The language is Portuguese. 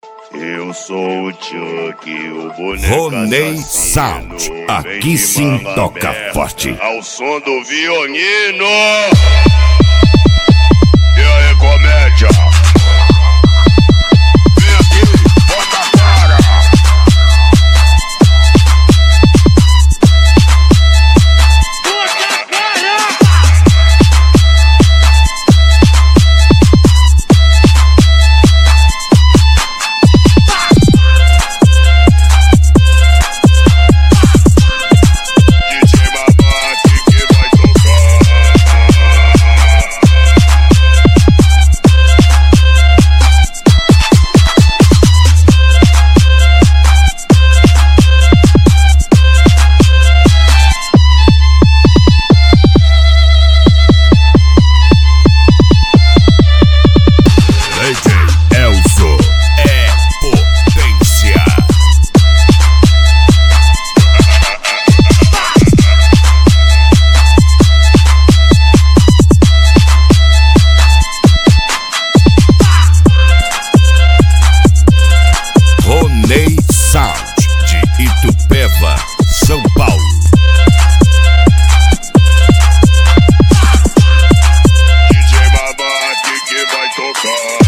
Eu sou o Chuck, o boneco Ronei assassino. Sound, aqui sim toca forte. Ao som do violino. E aí, comédia? Vem aqui, bota a cara. Ronei Sound, de Itupeva, São Paulo. DJ Babaque que vai tocar.